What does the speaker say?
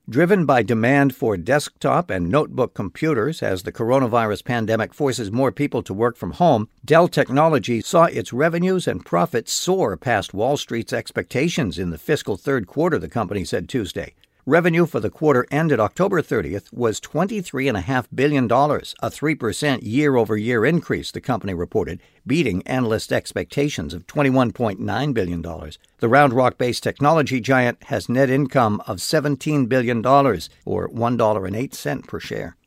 Driven by demand for desktop and notebook computers as the coronavirus pandemic forces more people to work from home, Dell Technologies saw its revenues and profits soar past Wall Street's expectations in the fiscal third quarter, the company said Tuesday. Revenue for the quarter ended October 30th was $23.5 billion, a 3% year-over-year increase, the company reported, beating analyst expectations of $21.9 billion. The Round Rock-based technology giant has net income of $17 billion, or $1.08 per share.